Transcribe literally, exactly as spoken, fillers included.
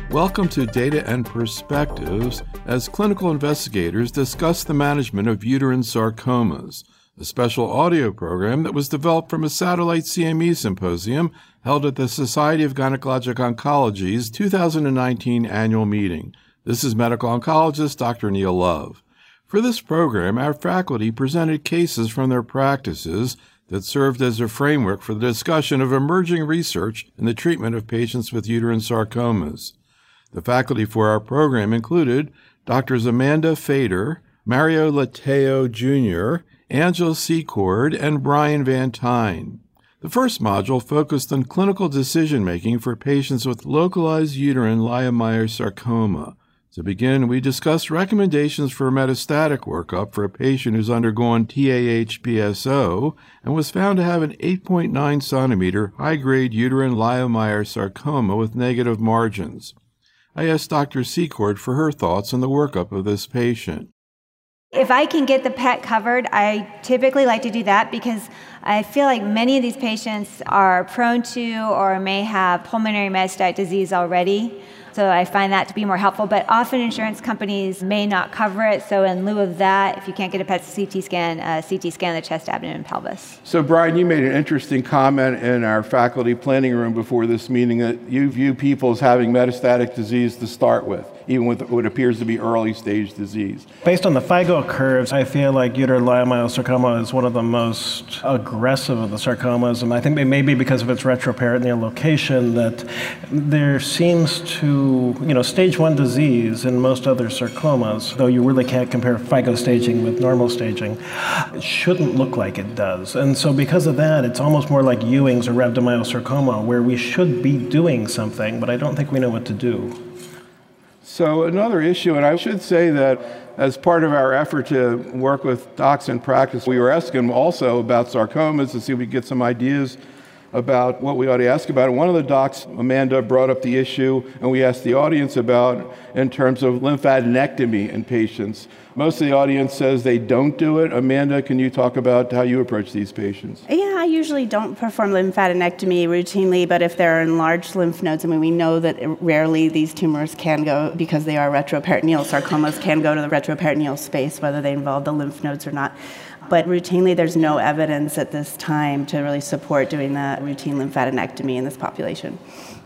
Welcome to Data and Perspectives as clinical investigators discuss the management of uterine sarcomas, a special audio program that was developed from a satellite C M E symposium held at the Society of Gynecologic Oncology's two thousand nineteen annual meeting. This is medical oncologist Doctor Neil Love. For this program, our faculty presented cases from their practices that served as a framework for the discussion of emerging research in the treatment of patients with uterine sarcomas. The faculty for our program included Doctors Amanda Fader, Mario Lateo Junior, Angela Secord, and Brian Van Tyne. The first module focused on clinical decision-making for patients with localized uterine leiomyosarcoma. To begin, we discussed recommendations for metastatic workup for a patient who's undergone T A H P S O and was found to have an eight point nine centimeter high-grade uterine leiomyosarcoma with negative margins. I asked Doctor Secord for her thoughts on the workup of this patient. If I can get the P E T covered, I typically like to do that because I feel like many of these patients are prone to or may have pulmonary metastatic disease already. So I find that to be more helpful, but often insurance companies may not cover it. So in lieu of that, if you can't get a P E T C T scan, uh, C T scan the chest, abdomen, and pelvis. So Brian, you made an interesting comment in our faculty planning room before this meeting that you view people as having metastatic disease to start with, even with what appears to be early stage disease. Based on the FIGO curves, I feel like uterine leiomyosarcoma is one of the most aggressive of the sarcomas, and I think maybe because of its retroperitoneal location that there seems to, you know, stage one disease in most other sarcomas, though you really can't compare FIGO staging with normal staging, it shouldn't look like it does. And so because of that, it's almost more like Ewing's or rhabdomyosarcoma, where we should be doing something, but I don't think we know what to do. So another issue, and I should say that as part of our effort to work with docs in practice, we were asking also about sarcomas to see if we could get some ideas about what we ought to ask about. And one of the docs, Amanda, brought up the issue, and we asked the audience about in terms of lymphadenectomy in patients. Most of the audience says they don't do it. Amanda, can you talk about how you approach these patients? Yeah, I usually don't perform lymphadenectomy routinely, but if there are enlarged lymph nodes, I mean, we know that rarely these tumors can go, because they are retroperitoneal, sarcomas can go to the retroperitoneal space, whether they involve the lymph nodes or not. But routinely, there's no evidence at this time to really support doing that routine lymphadenectomy in this population.